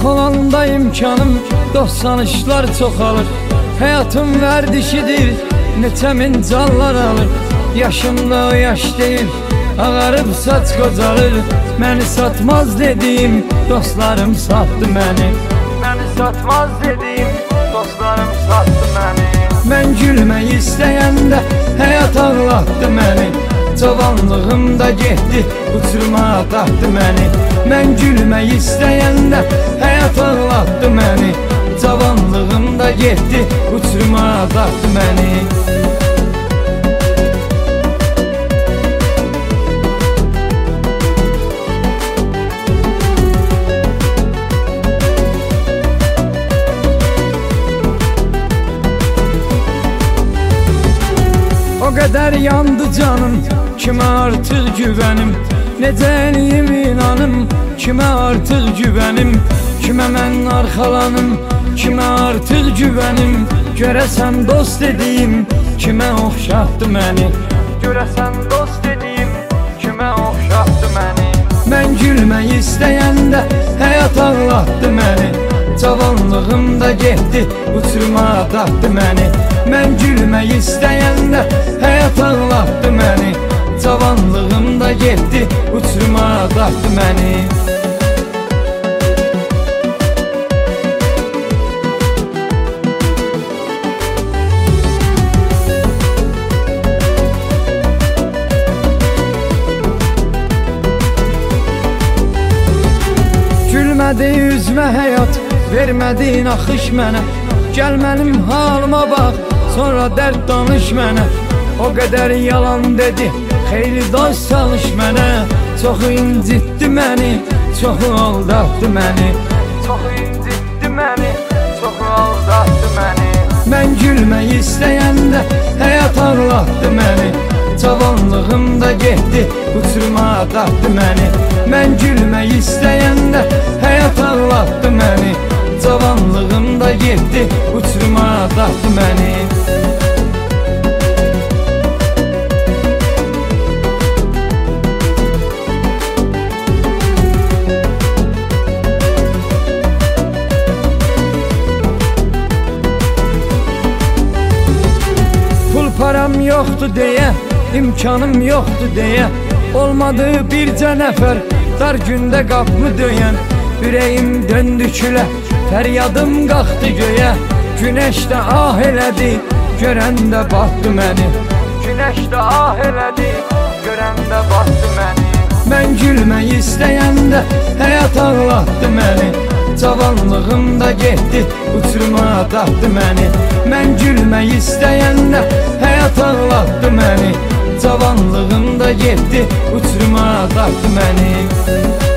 olanda imkanım, dost tanışlar çoxalır. Həyatım vərdişidir, neçə min canlar alır. Yaşımda o yaş deyil, ağarıb saç qocalır. Məni satmaz dediyim, dostlarım satdı məni. Məni satmaz dediyim, dostlarım satdı məni. Mən gülmək istəyəndə həyat ağlatdı məni. Cavanlığımda getdi, uçurmağa taxdı məni. Mən gülmək istəyəndə həyat ağlatdı məni. Cavanlığımda getdi, uçurmağa taxdı məni. O qədər yandı canım, kimə artıq güvənim. Necə eləyim inanım, kimə artıq güvənim. Kimə mən arxalanım, kimə artıq güvənim. Görəsən dost dediyim, kimə oxşatdı məni. Görəsən dost dediyim, kimə oxşatdı məni. Mən gülmək istəyəndə həyat ağlatdı məni. Cavanlığımda getdi, uçurmağa taxdı məni. Mən gülmək istəyəndə həyat ağlatdı məni. Cavanlığımda getdi, uçurmağa taxdı məni. Gülmədi üzmə həyat, vermədi naxış mənə. Gəl mənim halıma bax, sonra dərd danış mənə. O qədər yalan dedi, xeyli dost çalış mənə. Çoxu incitdi məni, çoxu aldatdı məni. Çoxu incitdi məni, çoxu aldatdı məni. Mən gülmək istəyəndə həyat ağlatdı məni. Cavanlığımda getdi, uçurmağa taxdı məni. Mən gülmək istəyəndə həyat ağlatdı məni. Cavanlığımda getdi, uçurmağa taxdı məni. Pul param yoxdur deyə, imkanım yoxdur deyə, olmadı bircə nəfər dar gündə qapımı döyən. Ürəyim döndü külə, fəryadım qalxdı göyə. Günəş də ah elədi, görəndə batdı məni. Günəş də ah elədi, görəndə batdı məni. Mən gülmək istəyəndə həyat ağlatdı məni. Cavanlığımda getdi, uçurmağa taxdı məni. Mən gülmək istəyəndə həyat ağlatdı məni. Cavanlığımda getdi, uçurmağa taxdı məni.